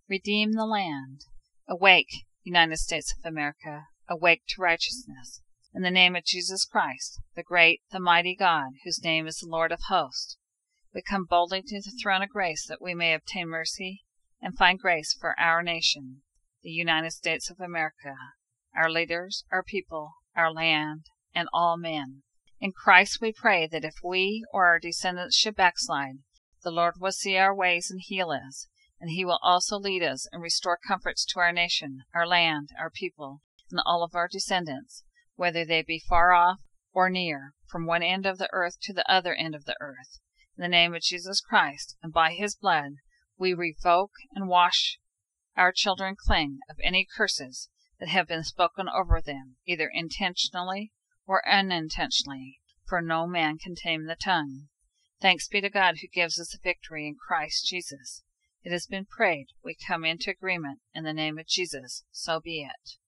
Redeem the land. Awake, United States of America, awake to righteousness. In the name of Jesus Christ, the great, the mighty God, whose name is the Lord of hosts, we come boldly to the throne of grace that we may obtain mercy and find grace for our nation, the United States of America, our leaders, our people, our land, and all men. In Christ we pray that if we or our descendants should backslide, the Lord will see our ways and heal us, and He will also lead us and restore comforts to our nation, our land, our people, and all of our descendants, whether they be far off or near, from one end of the earth to the other end of the earth. In the name of Jesus Christ, and by His blood, we revoke and wash our children clean of any curses that have been spoken over them, either intentionally or unintentionally, for no man can tame the tongue. Thanks be to God who gives us the victory in Christ Jesus. It has been prayed. We come into agreement in the name of Jesus. So be it.